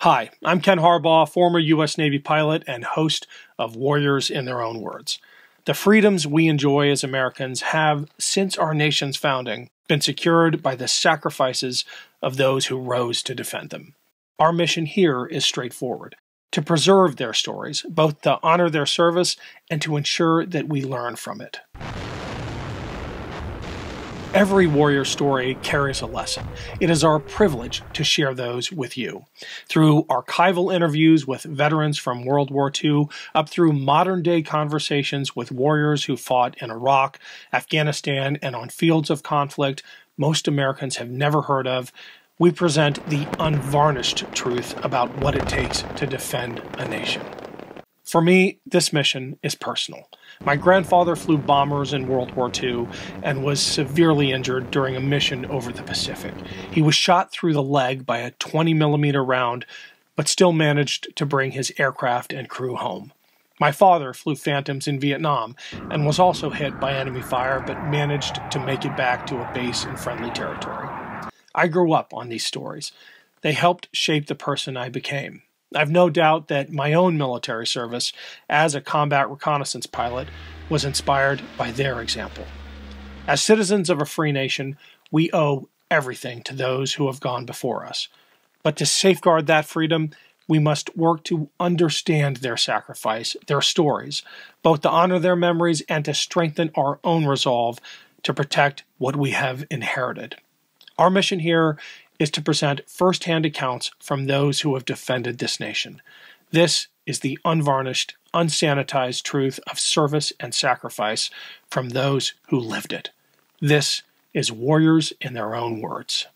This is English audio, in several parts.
Hi, I'm Ken Harbaugh, former U.S. Navy pilot and host of Warriors in Their Own Words. The freedoms we enjoy as Americans have, since our nation's founding, been secured by the sacrifices of those who rose to defend them. Our mission here is straightforward: to preserve their stories, both to honor their service and to ensure that we learn from it. Every warrior story carries a lesson. It is our privilege to share those with you. Through archival interviews with veterans from World War II, up through modern-day conversations with warriors who fought in Iraq, Afghanistan, and on fields of conflict most Americans have never heard of, we present the unvarnished truth about what it takes to defend a nation. For me, this mission is personal. My grandfather flew bombers in World War II and was severely injured during a mission over the Pacific. He was shot through the leg by a 20-millimeter round, but still managed to bring his aircraft and crew home. My father flew Phantoms in Vietnam and was also hit by enemy fire, but managed to make it back to a base in friendly territory. I grew up on these stories. They helped shape the person I became. I've no doubt that my own military service as a combat reconnaissance pilot was inspired by their example. As citizens of a free nation, we owe everything to those who have gone before us. But to safeguard that freedom, we must work to understand their sacrifice, their stories, both to honor their memories and to strengthen our own resolve to protect what we have inherited. Our mission here is to present first-hand accounts from those who have defended this nation. This is the unvarnished, unsanitized truth of service and sacrifice from those who lived it. This is Warriors in Their Own Words.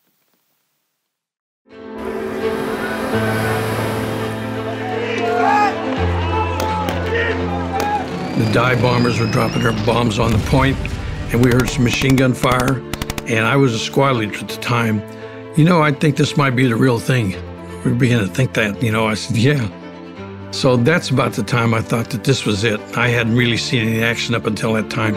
The dive bombers were dropping their bombs on the point, and we heard some machine gun fire, and I was a squad leader at the time. I think this might be the real thing. We began to think that, I said, yeah. So that's about the time I thought that this was it. I hadn't really seen any action up until that time.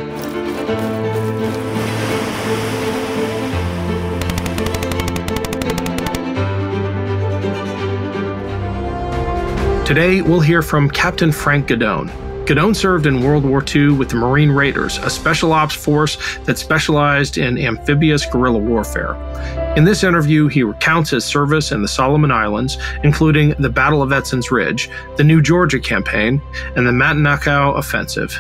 Today, we'll hear from Captain Frank Godone. Godone served in World War II with the Marine Raiders, a special ops force that specialized in amphibious guerrilla warfare. In this interview, he recounts his service in the Solomon Islands, including the Battle of Edson's Ridge, the New Georgia Campaign, and the Matanakaw Offensive.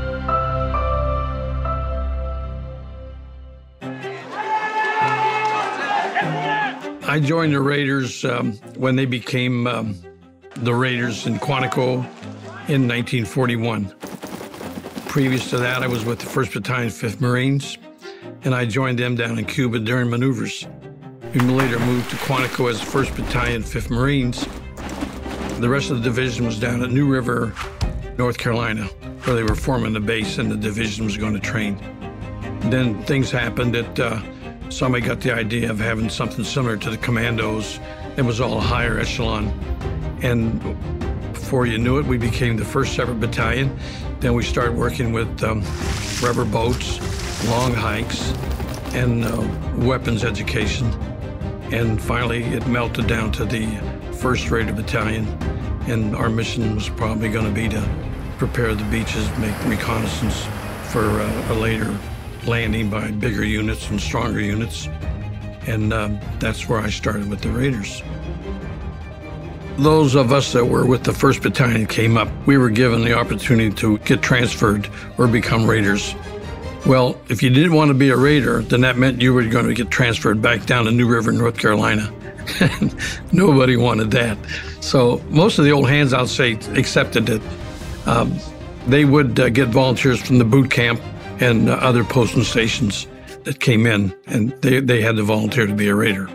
I joined the Raiders when they became the Raiders in Quantico in 1941. Previous to that, I was with the 1st Battalion, 5th Marines, and I joined them down in Cuba during maneuvers. We later moved to Quantico as 1st Battalion, 5th Marines. The rest of the division was down at New River, North Carolina, where they were forming the base and the division was going to train. Then things happened that somebody got the idea of having something similar to the Commandos. It was all higher echelon. And before you knew it, we became the 1st Separate Battalion. Then we started working with rubber boats, long hikes, and weapons education. And finally, it melted down to the 1st Raider Battalion. And our mission was probably going to be to prepare the beaches, make reconnaissance for a later landing by bigger units and stronger units. And that's where I started with the Raiders. Those of us that were with the 1st Battalion came up. We were given the opportunity to get transferred or become Raiders. Well, if you didn't want to be a Raider, then that meant you were going to get transferred back down to New River, North Carolina. Nobody wanted that. So most of the old hands, I'll say, accepted it. They would get volunteers from the boot camp and other posting stations that came in, and they had to volunteer to be a Raider.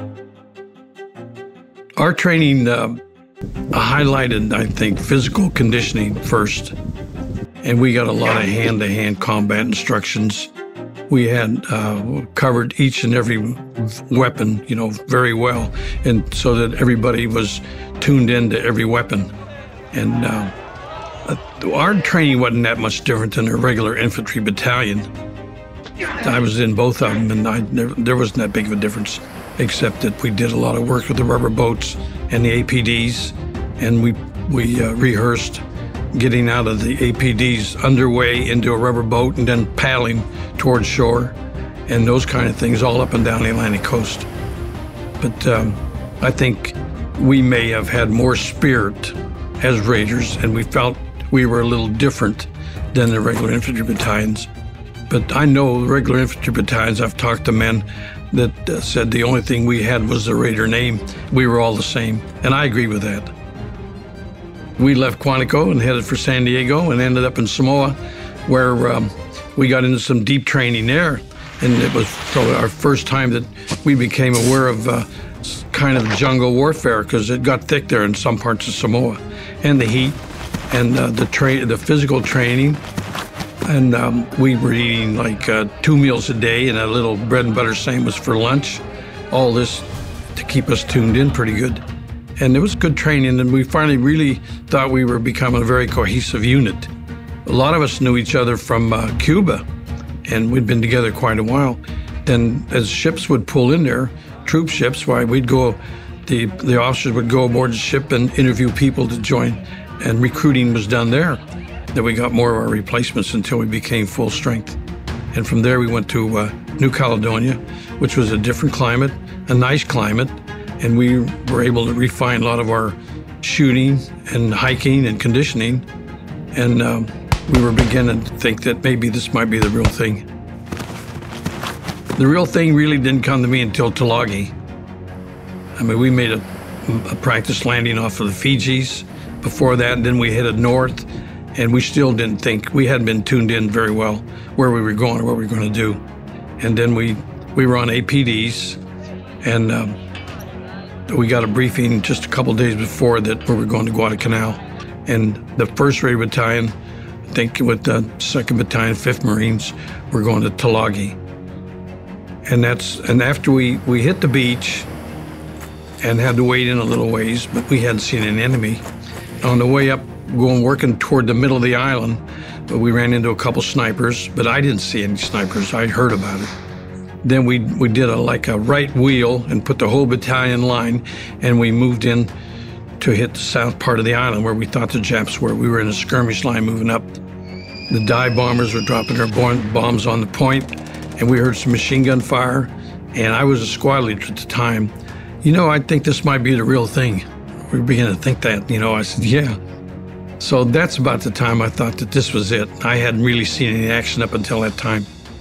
Our training highlighted, I think, physical conditioning first, and we got a lot of hand-to-hand combat instructions. We had covered each and every weapon, very well, and so that everybody was tuned into every weapon. And our training wasn't that much different than a regular infantry battalion. I was in both of them, and there wasn't that big of a difference. except that we did a lot of work with the rubber boats and the APDs, and we rehearsed getting out of the APDs underway into a rubber boat and then paddling towards shore and those kind of things all up and down the Atlantic coast. But I think we may have had more spirit as Raiders, and we felt we were a little different than the regular infantry battalions. But I know regular infantry battalions, I've talked to men that said the only thing we had was the Raider name. We were all the same, and I agree with that. We left Quantico and headed for San Diego and ended up in Samoa, where we got into some deep training there. And it was probably our first time that we became aware of kind of jungle warfare, because it got thick there in some parts of Samoa, and the heat and the physical training. And we were eating like 2 meals a day and a little bread and butter sandwich for lunch. All this to keep us tuned in pretty good. And it was good training, and we finally really thought we were becoming a very cohesive unit. A lot of us knew each other from Cuba, and we'd been together quite a while. Then as ships would pull in there, troop ships, why we'd go, the officers would go aboard the ship and interview people to join, and recruiting was done there. That we got more of our replacements until we became full strength. And from there we went to New Caledonia, which was a different climate, a nice climate, and we were able to refine a lot of our shooting and hiking and conditioning. And we were beginning to think that maybe this might be the real thing. The real thing really didn't come to me until Tulagi. I mean, we made a practice landing off of the Fijis before that, and then we headed north, and we still didn't think, we hadn't been tuned in very well where we were going or what we were going to do. And then we were on APDs, and we got a briefing just a couple days before that we were going to Guadalcanal. And the 1st Raider Battalion, I think with the 2nd Battalion, 5th Marines, we're going to Tulagi. And after we hit the beach and had to wade in a little ways, but we hadn't seen an enemy. On the way up, working toward the middle of the island, but we ran into a couple snipers, but I didn't see any snipers. I heard about it. Then we did like a right wheel and put the whole battalion line, and we moved in to hit the south part of the island where we thought the Japs were. We were in a skirmish line moving up. The dive bombers were dropping their bombs on the point, and we heard some machine gun fire, and I was a squad leader at the time. You know, I think this might be the real thing. We began to think that, you know. I said, yeah. So that's about the time I thought that this was it. I hadn't really seen any action up until that time.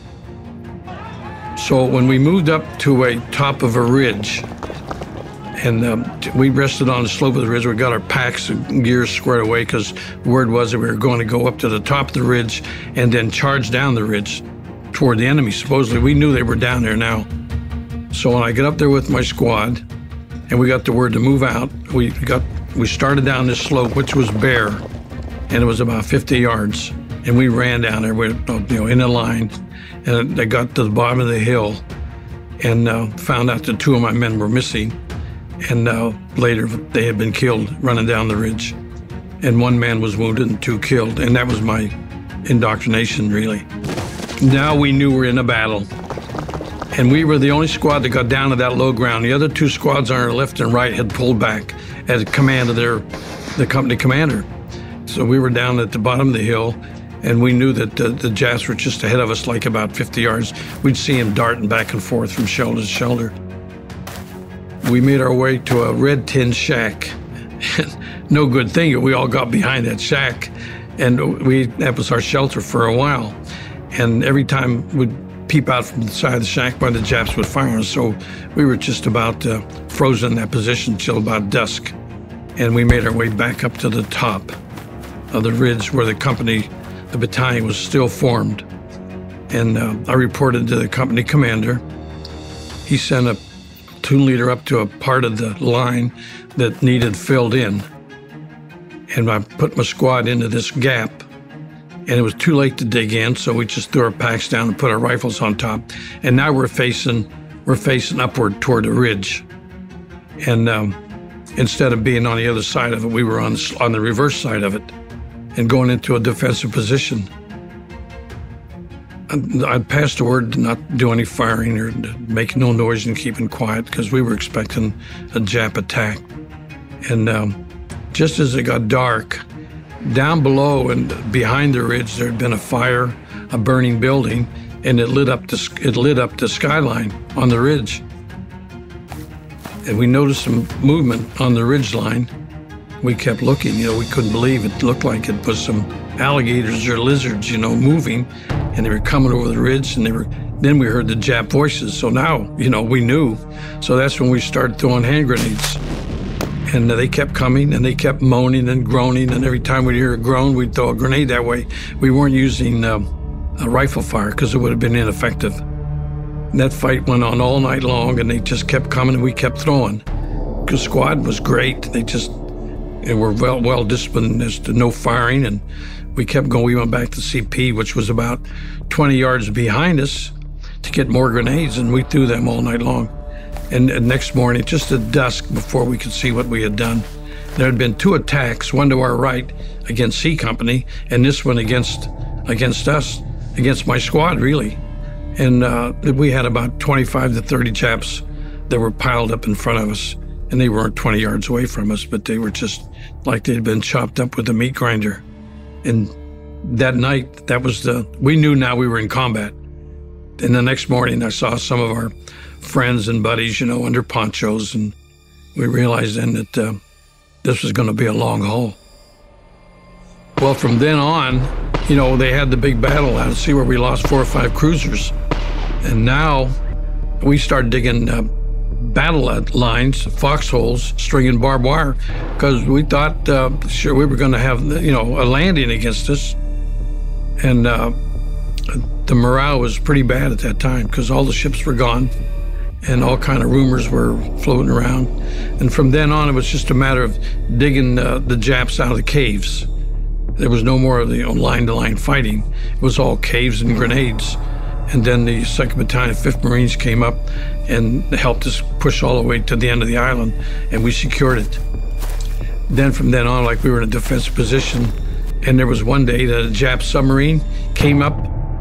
So when we moved up to a top of a ridge, and we rested on the slope of the ridge, we got our packs and gears squared away, because word was that we were going to go up to the top of the ridge and then charge down the ridge toward the enemy. Supposedly, we knew they were down there now. So when I got up there with my squad, and we got the word to move out, we started down this slope, which was bare, and it was about 50 yards. And we ran down there, in a line, and I got to the bottom of the hill, and found out that 2 of my men were missing, and later they had been killed running down the ridge, and 1 man was wounded and 2 killed, and that was my indoctrination, really. Now we knew we were in a battle. And we were the only squad that got down to that low ground. The other 2 squads on our left and right had pulled back at command of the company commander. So we were down at the bottom of the hill, and we knew that the Japs were just ahead of us, like about 50 yards. We'd see them darting back and forth from shelter to shelter. We made our way to a red tin shack. No good thing, we all got behind that shack, and that was our shelter for a while. And every time we'd peep out from the side of the shack, by the Japs would fire on us. So we were just about frozen in that position till about dusk. And we made our way back up to the top of the ridge where the battalion was still formed. And I reported to the company commander. He sent a platoon leader up to a part of the line that needed filled in. And I put my squad into this gap. And it was too late to dig in, so we just threw our packs down and put our rifles on top. And now we're facing upward toward the ridge. And instead of being on the other side of it, we were on the reverse side of it and going into a defensive position. I passed the word to not do any firing or make no noise and keeping quiet because we were expecting a Jap attack. And just as it got dark, down below and behind the ridge, there had been a fire, a burning building, and it lit up the skyline on the ridge. And we noticed some movement on the ridge line. We kept looking, we couldn't believe it. It looked like it was some alligators or lizards, moving, and they were coming over the ridge, and then we heard the Jap voices. So now, we knew. So that's when we started throwing hand grenades. And they kept coming, and they kept moaning and groaning, and every time we'd hear a groan, we'd throw a grenade that way. We weren't using a rifle fire because it would have been ineffective. And that fight went on all night long, and they just kept coming, and we kept throwing. Because squad was great. They were well disciplined as to no firing, and we kept going. We went back to CP, which was about 20 yards behind us, to get more grenades, and we threw them all night long. And next morning, just at dusk, before we could see what we had done, there had been 2 attacks, one to our right against C Company, and this one against us, against my squad, really. And we had about 25 to 30 Japs that were piled up in front of us, and they weren't 20 yards away from us, but they were just like they'd been chopped up with a meat grinder. And that night, we knew now we were in combat. And the next morning, I saw some of our friends and buddies, under ponchos, and we realized then that this was going to be a long haul. Well, from then on, they had the big battle out at sea where we lost 4 or 5 cruisers. And now we started digging battle lines, foxholes, stringing barbed wire, because we thought, sure, we were going to have, a landing against us. And the morale was pretty bad at that time because all the ships were gone. And all kind of rumors were floating around. And from then on, it was just a matter of digging the Japs out of the caves. There was no more of the line-to-line fighting. It was all caves and grenades. And then the 2nd Battalion, 5th Marines came up and helped us push all the way to the end of the island, and we secured it. Then from then on, like we were in a defensive position, and there was one day that a Jap submarine came up,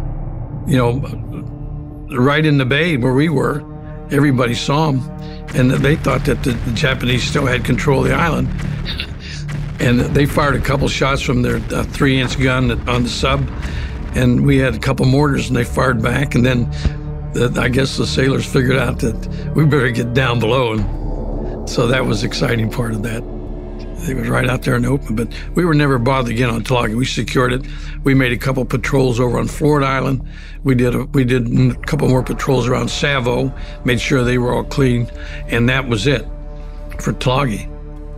right in the bay where we were. Everybody saw them, and they thought that the Japanese still had control of the island. And they fired a couple shots from their 3-inch gun on the sub, and we had a couple mortars, and they fired back. And then I guess the sailors figured out that we better get down below, and so that was the exciting part of that. It was right out there in the open, but we were never bothered again on Tulagi. We secured it. We made a couple patrols over on Florida Island. We did a couple more patrols around Savo, made sure they were all clean, and that was it for Tulagi.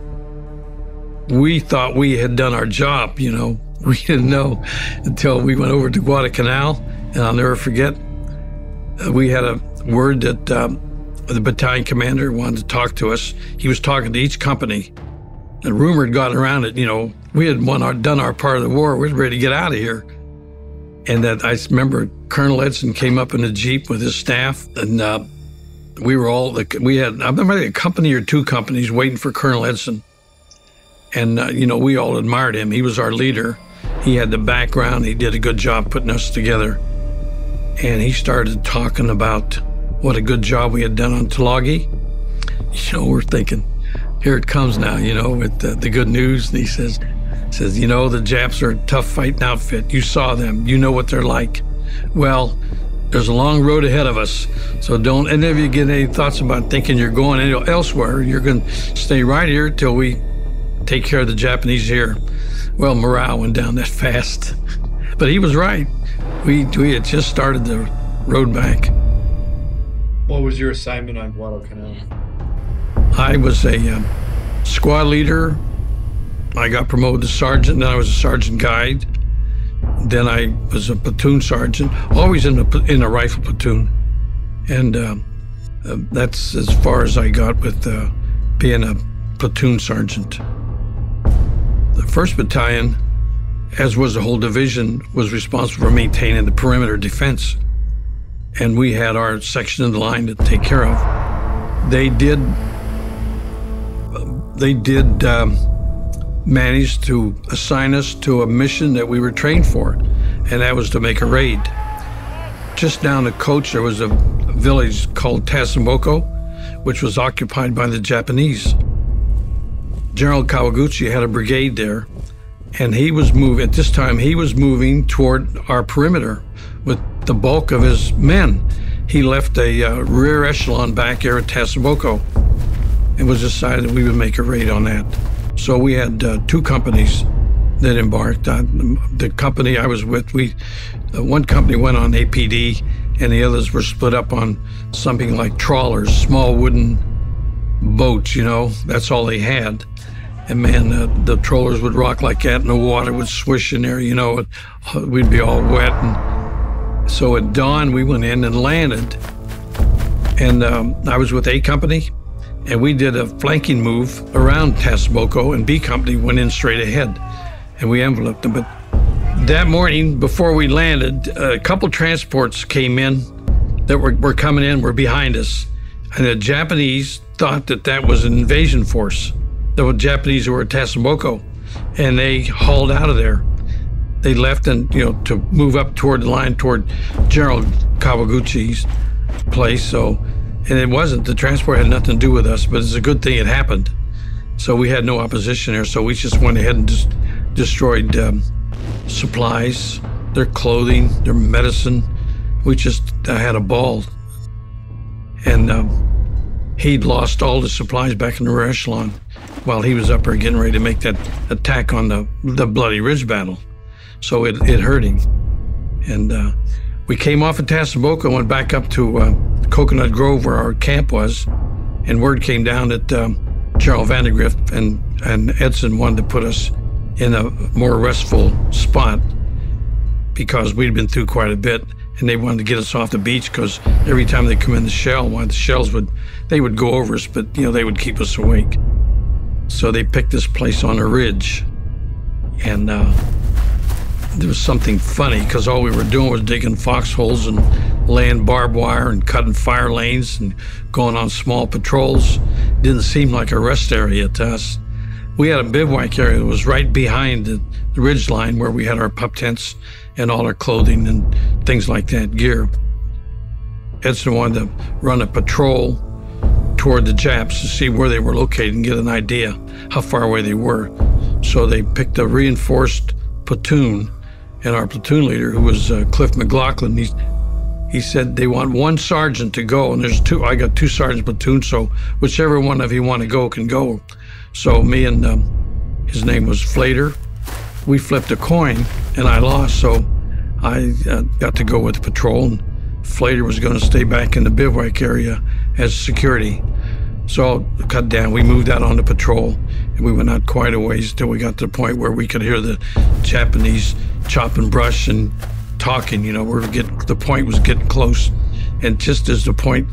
We thought we had done our job, We didn't know until we went over to Guadalcanal, and I'll never forget, we had a word that the battalion commander wanted to talk to us. He was talking to each company. The rumor had gotten around that, we had done our part of the war. We were ready to get out of here. And that I remember Colonel Edson came up in a Jeep with his staff, and we were all, I remember a company or 2 companies waiting for Colonel Edson. And, we all admired him. He was our leader. He had the background. He did a good job putting us together. And he started talking about what a good job we had done on Tulagi. We're thinking, here it comes now, with the good news. And he says, the Japs are a tough fighting outfit. You saw them. You know what they're like. Well, there's a long road ahead of us. So don't, and if you get any thoughts about thinking you're going elsewhere, you're going to stay right here till we take care of the Japanese here. Well, morale went down that fast. But he was right. We had just started the road back. What was your assignment on Guadalcanal? I was a squad leader. I got promoted to sergeant, then I was a sergeant guide. Then I was a platoon sergeant, always in a rifle platoon. And that's as far as I got with being a platoon sergeant. The 1st Battalion, as was the whole division, was responsible for maintaining the perimeter defense. And we had our section of the line to take care of. They did manage to assign us to a mission that we were trained for, and that was to make a raid. Just down the coast, there was a village called Tasamboko, which was occupied by the Japanese. General Kawaguchi had a brigade there, and he was moving, at this time, he was moving toward our perimeter with the bulk of his men. He left a rear echelon back there at Tasamboko. It was decided we would make a raid on that. So we had 2 companies that embarked. The company I was with, one company went on APD, and the others were split up on something like trawlers, small wooden boats, you know, that's all they had. And man, the trawlers would rock like that, and the water would swish in there, you know, we'd be all wet. And so at dawn, we went in and landed. And I was with A Company, and we did a flanking move around Tasamboko, and B Company went in straight ahead, and we enveloped them. But that morning, before we landed, a couple transports came in that were coming in, were behind us. And the Japanese thought that that was an invasion force. The Japanese who were at Tasamboko, and they hauled out of there. They left and, you know, to move up toward the line toward General Kawaguchi's place. So, and it wasn't, the transport had nothing to do with us, but it's a good thing it happened. So we had no opposition there. So we just went ahead and just destroyed supplies, their clothing, their medicine. We just had a ball. And he'd lost all the supplies back in the rear echelon while he was up there getting ready to make that attack on the Bloody Ridge battle. So it hurt him. And we came off of Tasamboko and went back up to Coconut Grove where our camp was, and word came down that General Vandegrift and Edson wanted to put us in a more restful spot because we'd been through quite a bit, and they wanted to get us off the beach because every time they come in the shell, one of the shells would go over us, but you know, they would keep us awake. So they picked this place on a ridge, and there was something funny because all we were doing was digging foxholes and laying barbed wire and cutting fire lanes and going on small patrols. Didn't seem like a rest area to us. We had a bivouac area that was right behind the ridge line where we had our pup tents and all our clothing and things like that, gear. Edson wanted to run a patrol toward the Japs to see where they were located and get an idea how far away they were. So they picked a reinforced platoon, and our platoon leader, who was Cliff McLaughlin, he said they want 1 sergeant to go, and there's 2. I got 2 sergeant platoon, so whichever one of you want to go can go. So me and his name was Flater, we flipped a coin, and I lost, so I got to go with the patrol, and Flater was going to stay back in the bivouac area as security. So cut down, we moved out on the patrol, and we went out quite a ways till we got to the point where we could hear the Japanese chopping brush and talking, you know, the point was getting close. And just as the point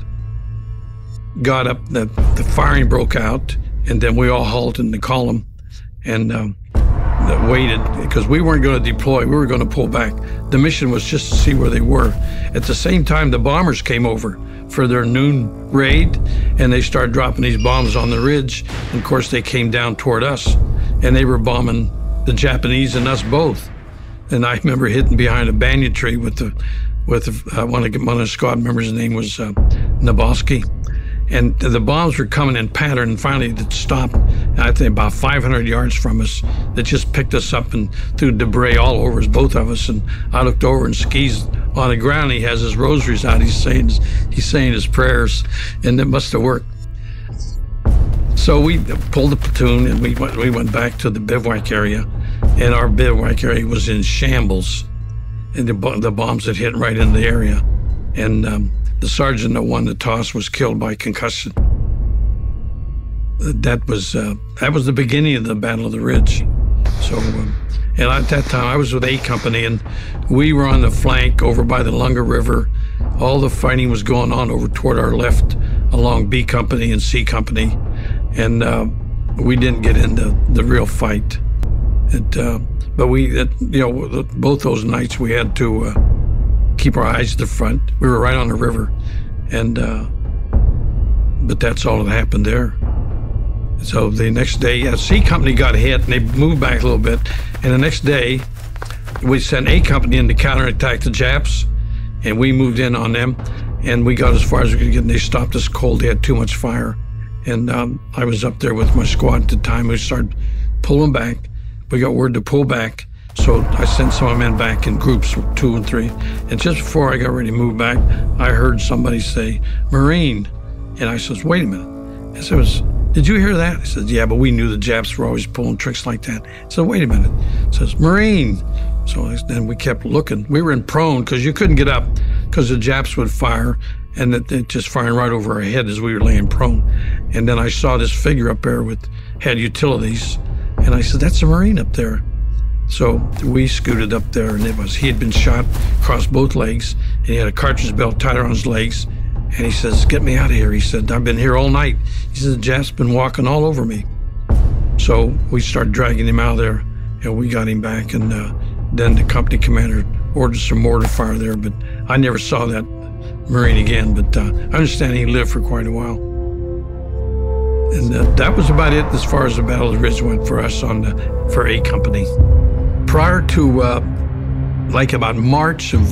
got up, the firing broke out, and then we all halted in the column and waited, because we weren't going to deploy, we were going to pull back. The mission was just to see where they were. At the same time, the bombers came over for their noon raid, and they started dropping these bombs on the ridge. And of course, they came down toward us, and they were bombing the Japanese and us both. And I remember hitting behind a banyan tree with one of the squad members. His name was Naboski. And the bombs were coming in pattern, and finally it stopped, I think about 500 yards from us. That just picked us up and threw debris all over us, both of us. And I looked over, and Ski's on the ground. He has his rosaries out. He's saying his prayers, and it must have worked. So we pulled the platoon, and we went back to the bivouac area, and our bivouac area was in shambles, and the bombs had hit right in the area, and the sergeant that won the toss was killed by concussion. That was the beginning of the Battle of the Ridge. So, and at that time I was with A Company, and we were on the flank over by the Lunga River. All the fighting was going on over toward our left along B Company and C Company, and we didn't get into the real fight. But both those nights we had to keep our eyes to the front. We were right on the river, and but that's all that happened there. So the next day, C Company got hit, and they moved back a little bit. And the next day, we sent A Company in to counterattack the Japs, and we moved in on them, and we got as far as we could get, and they stopped us cold. They had too much fire. And I was up there with my squad at the time. We started pulling back. We got word to pull back. So I sent some of my men back in groups, 2 and 3. And just before I got ready to move back, I heard somebody say, "Marine." And I says, "Wait a minute." I said, "Did you hear that?" He said, "Yeah, but we knew the Japs were always pulling tricks like that." I said, "Wait a minute." He says, "Marine." So then we kept looking. We were in prone because you couldn't get up because the Japs would fire, and they just firing right over our head as we were laying prone. And then I saw this figure up there had utilities, and I said, "That's a Marine up there." So we scooted up there, and he had been shot across both legs, and he had a cartridge belt tied around his legs. And he says, "Get me out of here." He said, "I've been here all night." He said, "The Japs been walking all over me." So we started dragging him out of there, and we got him back. And then the company commander ordered some mortar fire there, but I never saw that Marine again. But I understand he lived for quite a while. And that was about it as far as the Battle of the Ridge went for us for A Company. Prior to like about March of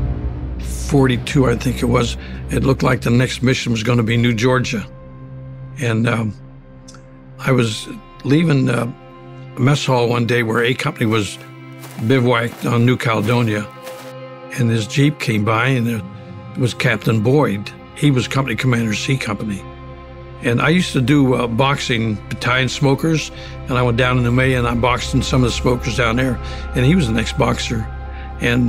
42, I think it looked like the next mission was going to be New Georgia. And I was leaving a mess hall one day where A Company was bivouacked on New Caledonia, and this Jeep came by, and it was Captain Boyd. He was company commander, C Company. And I used to do boxing, battalion smokers, and I went down in the May and I boxed in some of the smokers down there, and he was the next boxer. And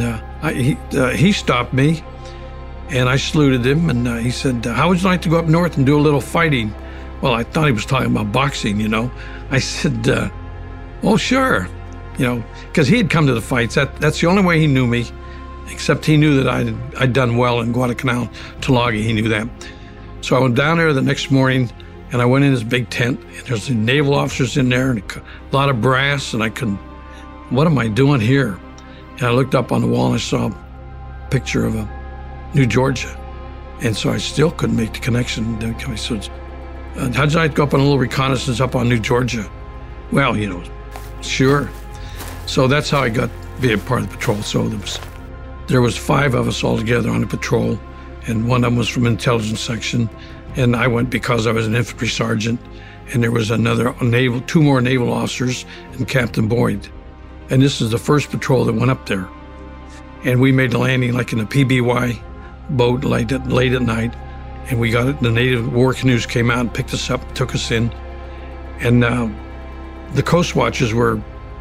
he stopped me, and I saluted him, and he said, "How would you like to go up north and do a little fighting?" Well, I thought he was talking about boxing, you know. I said, "Oh, sure," you know, because he had come to the fights. That's the only way he knew me, except he knew that I'd done well in Guadalcanal, Tulagi. He knew that. So I went down there the next morning, and I went in this big tent, and there's the naval officers in there, and a lot of brass, and I couldn't, what am I doing here? And I looked up on the wall, and I saw a picture of New Georgia. And so I still couldn't make the connection. So how'd you like to go up on a little reconnaissance up on New Georgia? Well, you know, sure. So that's how I got to be a part of the patrol. So there was 5 of us all together on the patrol, and one of them was from intelligence section, and I went because I was an infantry sergeant, and there was 2 more naval officers and Captain Boyd. And this is the first patrol that went up there. And we made the landing like in a PBY boat late at night, and we got it. The native war canoes came out and picked us up, took us in, and the Coast Watchers were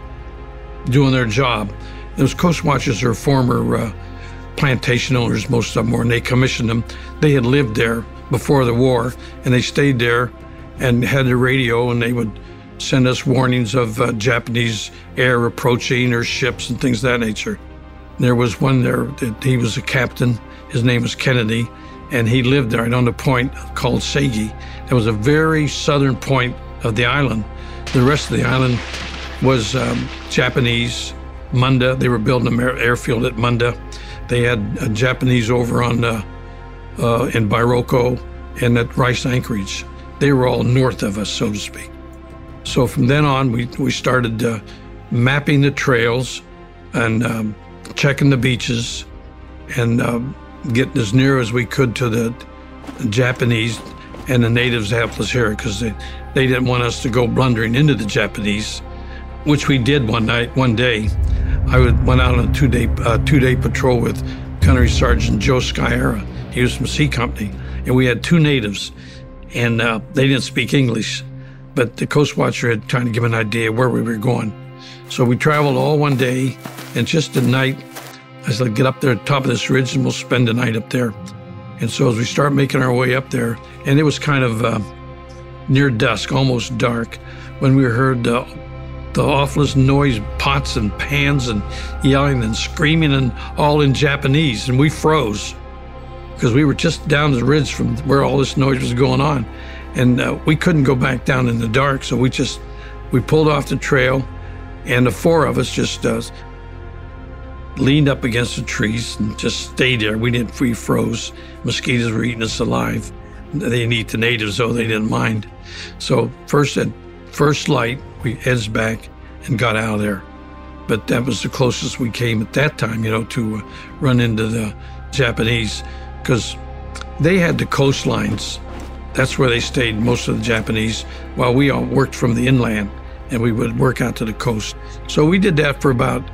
doing their job. Those Coast Watchers are former plantation owners, most of them were, and they commissioned them. They had lived there before the war, and they stayed there and had the radio, and they would send us warnings of Japanese air approaching or ships and things of that nature. There was one there that he was a captain. His name was Kennedy, and he lived there right on the point called Sagi. That was a very southern point of the island. The rest of the island was Japanese. Munda, they were building an airfield at Munda. They had Japanese over on in Bairoko and at Rice Anchorage. They were all north of us, so to speak. So from then on, we started mapping the trails and checking the beaches and getting as near as we could to the Japanese and the natives helped us here because they didn't want us to go blundering into the Japanese, which we did one day. I went out on a two-day patrol with Gunnery Sergeant Joe Sciarra. He was from C Company, and we had 2 natives, and they didn't speak English, but the Coast Watcher had trying to give an idea where we were going. So we traveled all one day, and just at night, I said, "Get up there at the top of this ridge, and we'll spend the night up there." And so as we start making our way up there, and it was kind of near dusk, almost dark, when we heard the awfulest noise, pots and pans and yelling and screaming and all in Japanese, and we froze because we were just down the ridge from where all this noise was going on, and we couldn't go back down in the dark, so we pulled off the trail, and the 4 of us just leaned up against the trees and just stayed there. We froze. Mosquitoes were eating us alive. They didn't eat the natives, though. They didn't mind. So at first light, we edged back and got out of there. But that was the closest we came at that time, to run into the Japanese, because they had the coastlines. That's where they stayed, most of the Japanese, while we all worked from the inland, and we would work out to the coast. So we did that for about,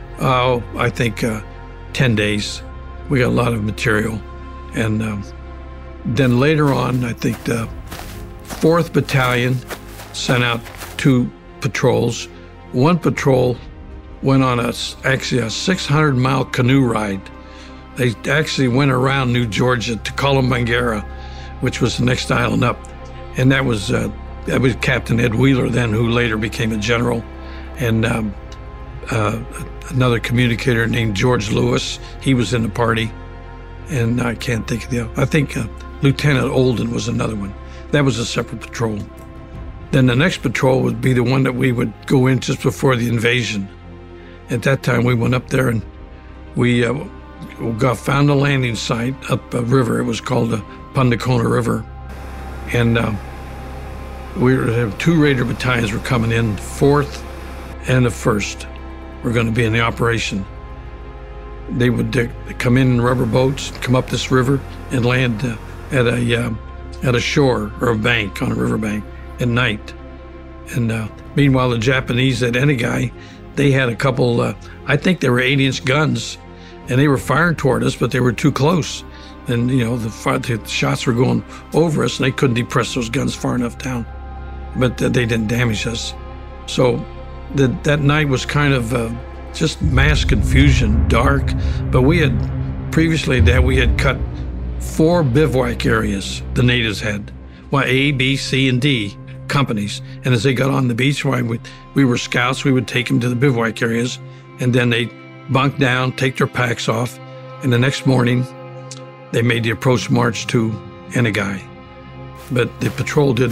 I think, 10 days. We got a lot of material. And then later on, I think the 4th Battalion sent out 2 patrols. One patrol went on actually a 600-mile canoe ride. They actually went around New Georgia to Columbangara, which was the next island up. And that was Captain Ed Wheeler then, who later became a general. And another communicator named George Lewis, he was in the party. And I can't think of the other. I think Lieutenant Olden was another one. That was a separate patrol. Then the next patrol would be the one that we would go in just before the invasion. At that time, we went up there and we found a landing site up a river. It was called the Pundacona River. And we had 2 Raider battalions were coming in, 4th and the 1st were going to be in the operation. They would come in rubber boats, come up this river, and land at a shore or a bank, on a riverbank at night. And meanwhile, the Japanese at Enegai, they had a couple, I think they were 8-inch guns, and they were firing toward us, but they were too close. And, you know, the shots were going over us, and they couldn't depress those guns far enough down. But they didn't damage us. So that night was kind of just mass confusion, dark. But we had, previously that, we had cut 4 bivouac areas the natives had. Well, A, B, C, and D companies. And as they got on the beach, we were scouts, we would take them to the bivouac areas, and then they'd bunk down, take their packs off, and the next morning, they made the approach march to Enegai. But the patrol had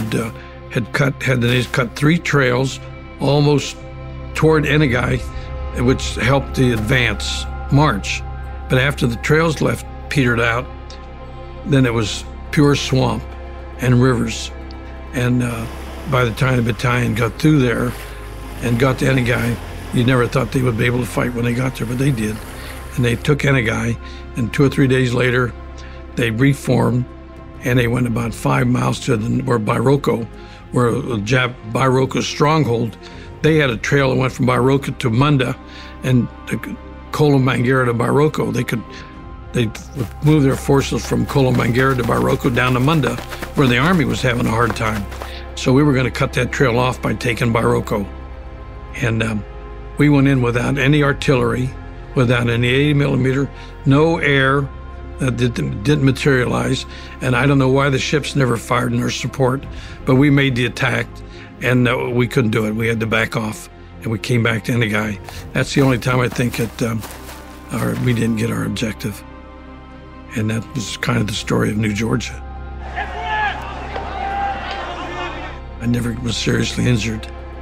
the natives cut 3 trails almost toward Enegai, which helped the advance march. But after the trails petered out, then it was pure swamp and rivers. And by the time the battalion got through there and got to Enegai, you never thought they would be able to fight when they got there, but they did. And they took Enegai, and 2 or 3 days later, they reformed, and they went about 5 miles to where Bairoko, where Bairoko's stronghold. They had a trail that went from Bairoko to Munda, and to Columbangara to Bairoko. They would move their forces from Columbangara to Bairoko down to Munda, where the army was having a hard time. So we were going to cut that trail off by taking Bairoko. And we went in without any artillery, without any 80 millimeter, no air that didn't materialize. And I don't know why the ships never fired in our support, but we made the attack, and we couldn't do it. We had to back off, and we came back to Enegai. That's the only time I think that we didn't get our objective. And that was kind of the story of New Georgia. I never was seriously injured.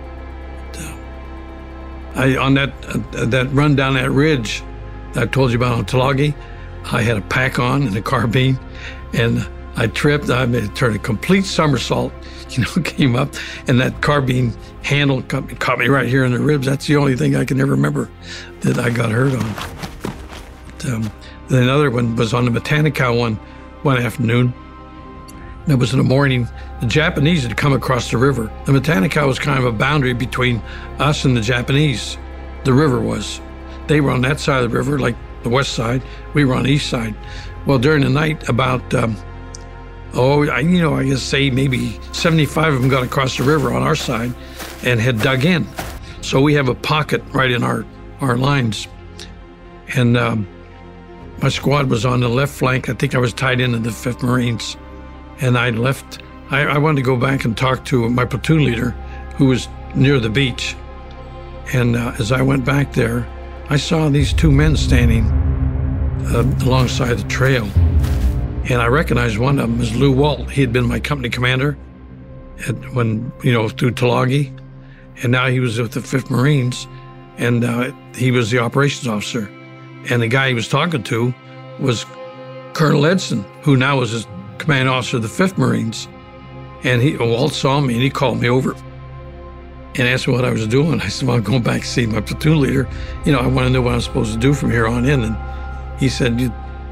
On that run down that ridge that I told you about on Tulagi, I had a pack on and a carbine, and I tripped. I turned a complete somersault, came up, and that carbine handle caught me right here in the ribs. That's the only thing I can ever remember that I got hurt on. But, then another one was on the Matanikaw one afternoon. That was in the morning. The Japanese had come across the river. The Matanikaw was kind of a boundary between us and the Japanese. The river was. They were on that side of the river, like the west side. We were on the east side. Well, during the night, about, I guess say maybe 75 of them got across the river on our side and had dug in. So we have a pocket right in our lines. And my squad was on the left flank. I think I was tied into the 5th Marines. And I left. I wanted to go back and talk to my platoon leader, who was near the beach. And as I went back there, I saw these 2 men standing alongside the trail. And I recognized one of them as Lou Walt. He had been my company commander through Tulagi. And now he was with the 5th Marines, and he was the operations officer. And the guy he was talking to was Colonel Edson, who now was his commanding officer of the 5th Marines. And Walt saw me, and he called me over and asked me what I was doing. I said, well, I'm going back to see my platoon leader. I want to know what I'm supposed to do from here on in. And he said, you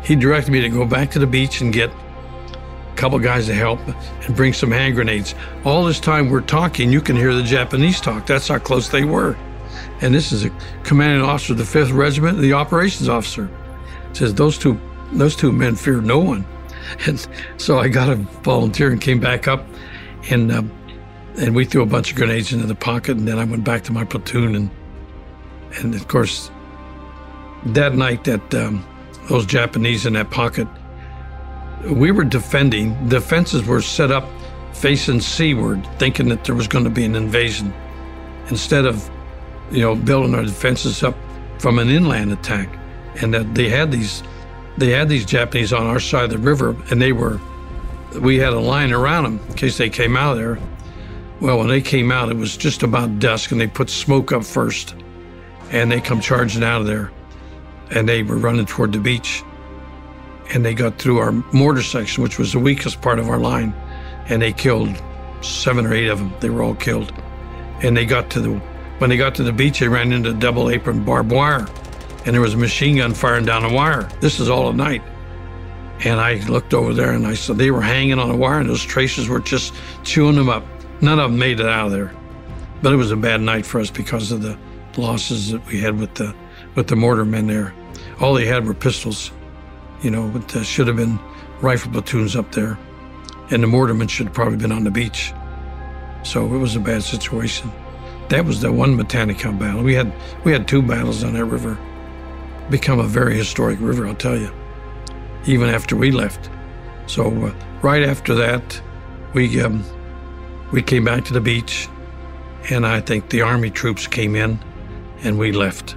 he directed me to go back to the beach and get a couple guys to help and bring some hand grenades. All this time we're talking, you can hear the Japanese talk. That's how close they were. And this is a commanding officer of the 5th Regiment, the operations officer. Says those two men fear no one. And so I got a volunteer and came back up, and we threw a bunch of grenades into the pocket, and then I went back to my platoon, and of course, that night that those Japanese in that pocket, we were defending. The fences were set up facing seaward, thinking that there was going to be an invasion, instead of, building our defenses up from an inland attack. And that they had these Japanese on our side of the river, and we had a line around them in case they came out of there. Well, when they came out, it was just about dusk, and they put smoke up first, and they come charging out of there, and they were running toward the beach, and they got through our mortar section, which was the weakest part of our line, and they killed 7 or 8 of them. They were all killed. And when they got to the beach, they ran into double apron barbed wire, and there was a machine gun firing down the wire. This is all at night. And I looked over there, and I saw they were hanging on the wire, and those tracers were just chewing them up. None of them made it out of there. But it was a bad night for us because of the losses that we had with the mortar men there. All they had were pistols. But should have been rifle platoons up there. And the mortarmen should have probably been on the beach. So it was a bad situation. That was the one Matanikau battle. We had 2 battles on that river. Become a very historic river, I'll tell you, even after we left. So right after that, we came back to the beach, and I think the Army troops came in, and we left.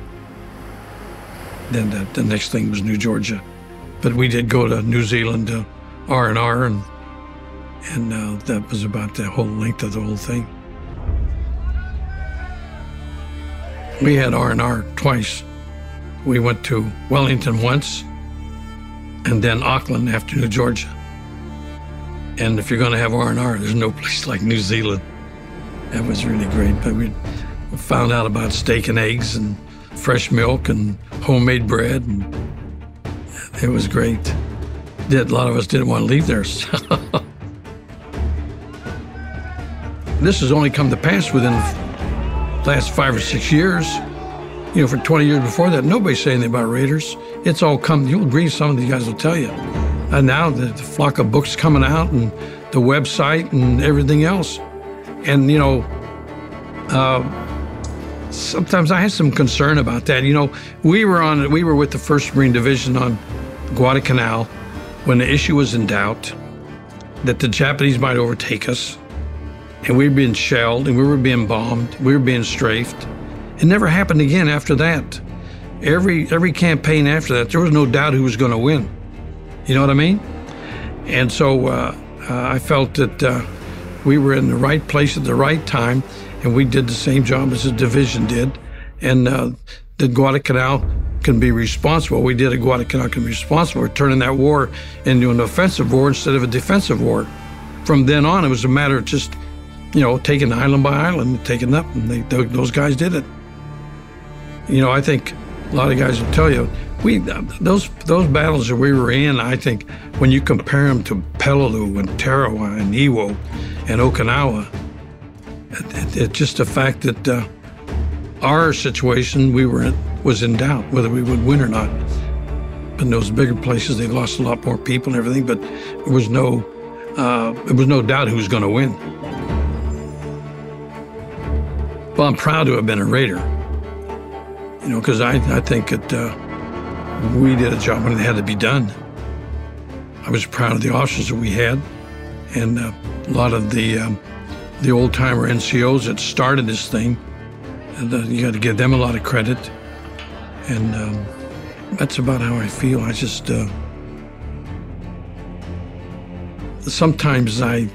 Then the next thing was New Georgia. But we did go to New Zealand to R&R, and that was about the whole length of the whole thing. We had R&R twice. We went to Wellington once, and then Auckland after New Georgia. And if you're going to have R&R, there's no place like New Zealand. That was really great. But we found out about steak and eggs and fresh milk and homemade bread, and it was great. A lot of us didn't want to leave there. This has only come to pass within the last 5 or 6 years. For 20 years before that, nobody said anything about Raiders. It's all come, you'll agree, some of these guys will tell you. And now the flock of books coming out, and the website and everything else. And, sometimes I had some concern about that. We were with the 1st Marine Division on Guadalcanal when the issue was in doubt that the Japanese might overtake us, and we were being shelled, and we were being bombed, we were being strafed. It never happened again after that. Every campaign after that, there was no doubt who was going to win. You know what I mean? And so I felt that we were in the right place at the right time, and we did the same job as the division did, and that Guadalcanal can be responsible. We did a Guadalcanal can be responsible for turning that war into an offensive war instead of a defensive war. From then on, it was a matter of just, taking island by island, taking up, and those guys did it. I think a lot of guys will tell you, those battles that we were in, I think, when you compare them to Peleliu and Tarawa and Iwo and Okinawa, it's just the fact that our situation was in doubt whether we would win or not. In those bigger places, they lost a lot more people and everything, but there was no doubt who was going to win. Well, I'm proud to have been a Raider. Because I think that we did a job when it had to be done. I was proud of the officers that we had, and a lot of the old-timer NCOs that started this thing. And, you got to give them a lot of credit, and that's about how I feel. I just sometimes I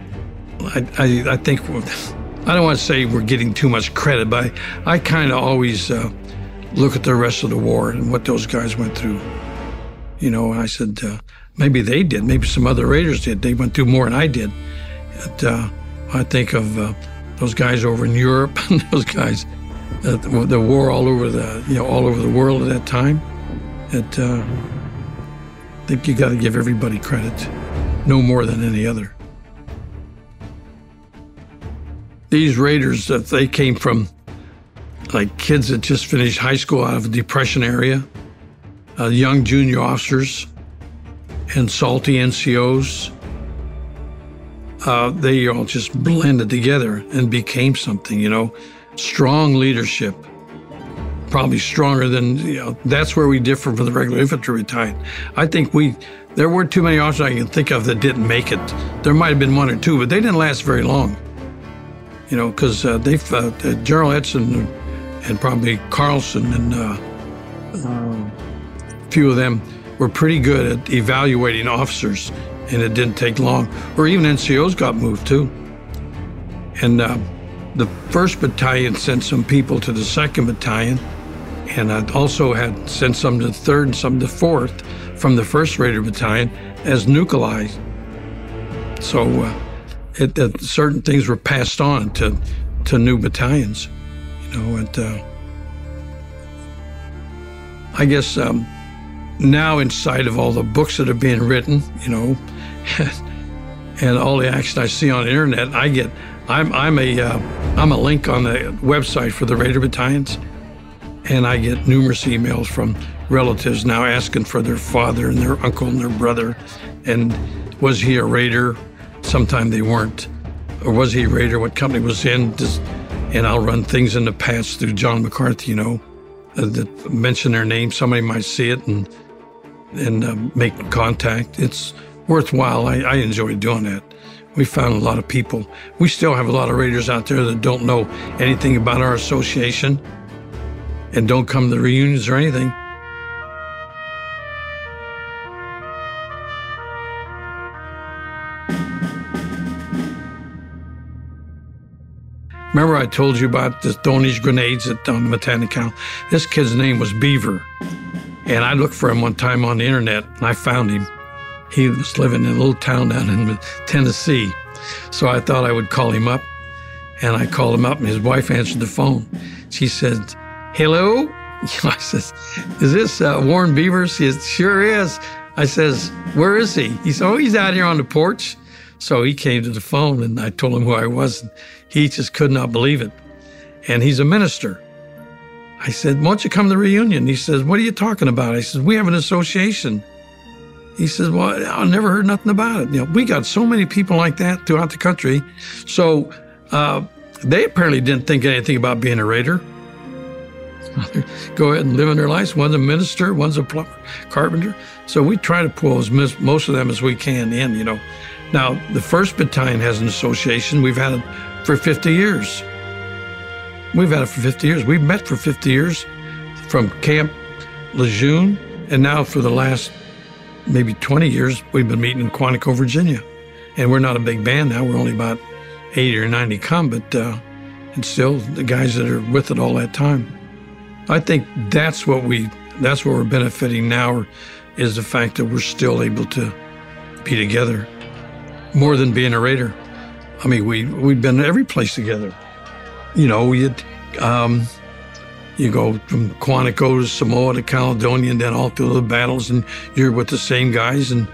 think I don't want to say we're getting too much credit, but I kind of always look at the rest of the war and what those guys went through. I said, maybe they did, maybe some other Raiders did. They went through more than I did. I think of those guys over in Europe and those guys, the war all over the world at that time. think you got to give everybody credit, no more than any other. These Raiders, they came from like kids that just finished high school out of a Depression area, young junior officers, and salty NCOs. They all just blended together and became something, you know, strong leadership, probably stronger than, you know, that's where we differ from the regular infantry battalion. I think there weren't too many officers I can think of that didn't make it. There might have been one or two, but they didn't last very long, you know, because General Edson and probably Carlson and a few of them were pretty good at evaluating officers, and it didn't take long. Or even NCOs got moved too. And the 1st Battalion sent some people to the 2nd Battalion, and I also had sent some to the 3rd and some to the 4th from the 1st Raider Battalion as nuclei. So certain things were passed on to new battalions. You know, and I guess now in sight of all the books that are being written, you know, and all the action I see on the internet, I'm a link on the website for the Raider battalions, and I get numerous emails from relatives now asking for their father and their uncle and their brother, and was he a Raider? Sometime they weren't, or was he a Raider? What company was in? And I'll run things in the past through John McCarthy, you know, that mention their name. Somebody might see it and make contact. It's worthwhile. I enjoy doing that. We found a lot of people. We still have a lot of Raiders out there that don't know anything about our association and don't come to the reunions or anything. Remember I told you about the throwing these grenades on the Matanicao? This kid's name was Beaver. And I looked for him one time on the internet, and I found him. He was living in a little town down in Tennessee. So I thought I would call him up. And I called him up, and his wife answered the phone. She said, "Hello?" I says, "Is this Warren Beaver?" She says, "Sure is." I says, "Where is he?" He said, "Oh, he's out here on the porch." So he came to the phone, and I told him who I was. And he just could not believe it. And he's a minister. I said, "Why don't you come to the reunion?" He says, "What are you talking about?" I said, "We have an association." He says, "Well, I never heard nothing about it." You know, we got so many people like that throughout the country. So they apparently didn't think anything about being a Raider. Go ahead and live in their lives. One's a minister, one's a plumber, carpenter. So we try to pull most of them as we can in, you know. Now, the 1st Battalion has an association. We've had it for 50 years. We've had it for 50 years. We've met for 50 years from Camp Lejeune, and now for the last maybe 20 years, we've been meeting in Quantico, Virginia. And we're not a big band now. We're only about 80 or 90 come, but it's still the guys that are with it all that time. I think that's what we're benefiting now, is the fact that we're still able to be together more than being a Raider. I mean, we've been every place together. You know, you go from Quantico to Samoa to Caledonia, and then all through the battles, and you're with the same guys. And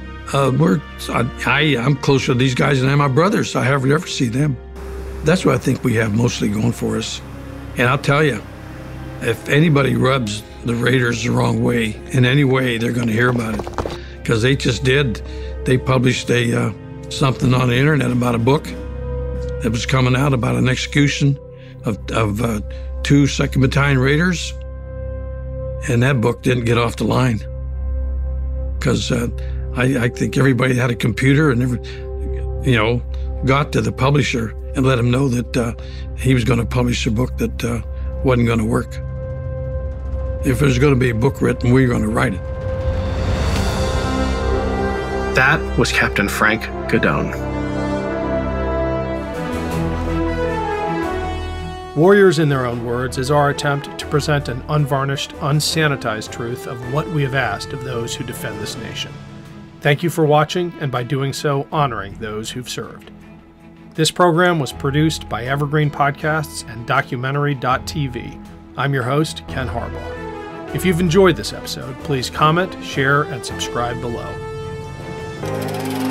I'm closer to these guys than I am my brothers. I hardly ever see them. That's what I think we have mostly going for us. And I'll tell you, if anybody rubs the Raiders the wrong way, in any way, they're going to hear about it. Because they just did. They published something on the internet about a book that was coming out about an execution of 2 2nd Battalion Raiders. And that book didn't get off the line. Because I think everybody had a computer and got to the publisher and let him know that he was going to publish a book that wasn't going to work. If there's going to be a book written, we're going to write it. That was Captain Frank Godone. Warriors in Their Own Words is our attempt to present an unvarnished, unsanitized truth of what we have asked of those who defend this nation. Thank you for watching, and by doing so, honoring those who've served. This program was produced by Evergreen Podcasts and Documentary.tv. I'm your host, Ken Harbaugh. If you've enjoyed this episode, please comment, share, and subscribe below.